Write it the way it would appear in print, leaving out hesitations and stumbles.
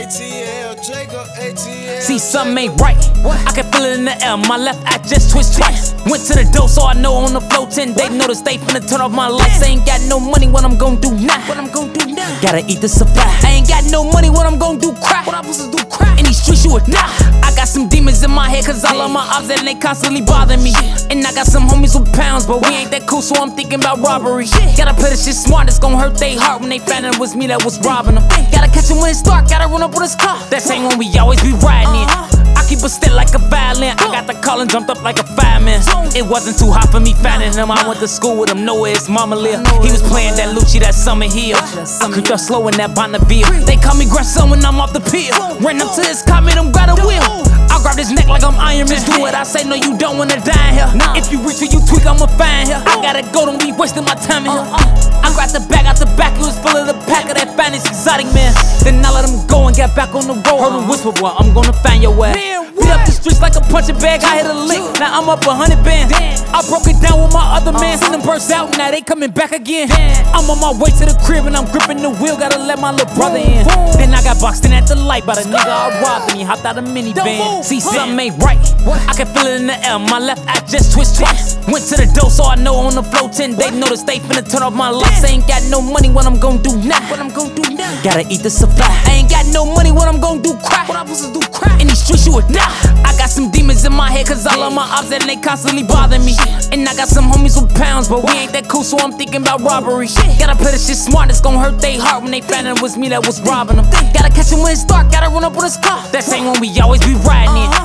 ATL, Jacob, ATL. See, something ain't right. I can feel it in the air. My left eye just twitched twice. Went to the door, so I know on the floor 10 days. Notice they finna turn off my lights. I ain't got no money, what I'm gon' do now? Gotta eat the supply. I ain't got no money, what I'm gon' do? Cry. What I'm supposed to do? Cry. In these streets, you would nah. I got some demons in my head, cause all of my ops and they constantly bother me. And I got some homies with pounds, but we ain't that cool, so I'm thinking about robbery. Gotta play this shit smart, it's gon' hurt they heart when they find out it was me that was robbing them. Gotta catch him when it's dark, gotta run up with his car. That same one we always be riding in. I keep a stick like a violin. I got the call and jumped up like a fireman. It wasn't too hot for me finding him. I went to school with him, know where his mama lived. He was playing that Lucci, that Summer Hill. I creeped up slow in that Bonneville. They call me grandson when I'm off the pill. Ran up to his car, made him grab a wheel. I'll grab his neck like I'm Iron Man. Do what I say, no, you don't wanna die here. If you reach or you tweak, I'ma find here. I gotta go, don't be wasting my time in here. I grabbed the bag out the back, it was full of the pack of that finest exotic man. Then I let him go and got back on the road. Heard him whisper, boy, I'm gonna find your ass. Beat up the streets like a punching bag, I hit a lick, now I'm up 100 bands. I broke it down with my other man, seen them burst out, now they coming back again. I'm on my way to the crib and I'm gripping the wheel, gotta let my little brother in. Then I got boxed in at the light by the nigga I robbed and he hopped out a minivan. See, something ain't right, I can feel it in the air, my left eye just twitched twice. Went to the door, so I know on the floor 10 days. Notice they finna turn off my lights. I ain't got no money, what I'm gon' do now? Gotta eat the supply. I ain't got no money, what I'm gon' do? Cry. What I'm supposed to do? Cry. In these streets, you would nah. I got some demons in my head, cause all of my ops and they constantly bother me. And I got some homies with pounds, but we ain't that cool, so I'm thinking about robbery. Gotta play this shit smart, it's gon' hurt they heart when they find out it was me that was robbing them. Gotta catch him when it's dark, gotta run up with his car. That same one we always be riding in.